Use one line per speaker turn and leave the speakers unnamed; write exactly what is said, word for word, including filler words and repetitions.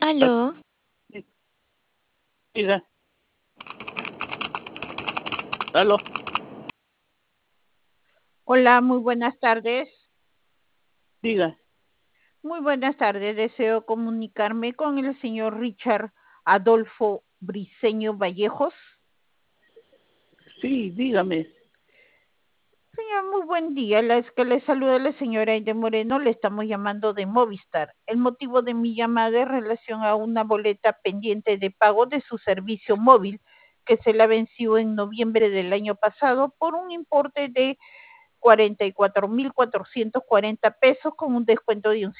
Aló.
Diga. Aló.
Hola, muy buenas tardes.
Diga.
Muy buenas tardes. Deseo comunicarme con el señor Richard Adolfo Briceño Vallejos.
Sí, dígame.
Señor, muy buen día. La es que le saluda la señora Aide Moreno. Le estamos llamando de Movistar. El motivo de mi llamada es en relación a una boleta pendiente de pago de su servicio móvil que se la venció en noviembre del año pasado por un importe de cuarenta y cuatro mil cuatrocientos cuarenta pesos con un descuento de un